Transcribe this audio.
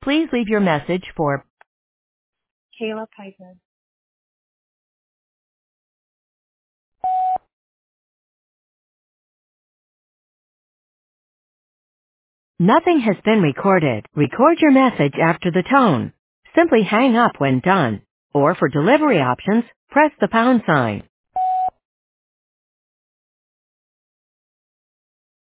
Please leave your message for Kayla Piper. Nothing has been recorded. Record your message after the tone. Simply hang up when done. Or for delivery options, press the pound sign.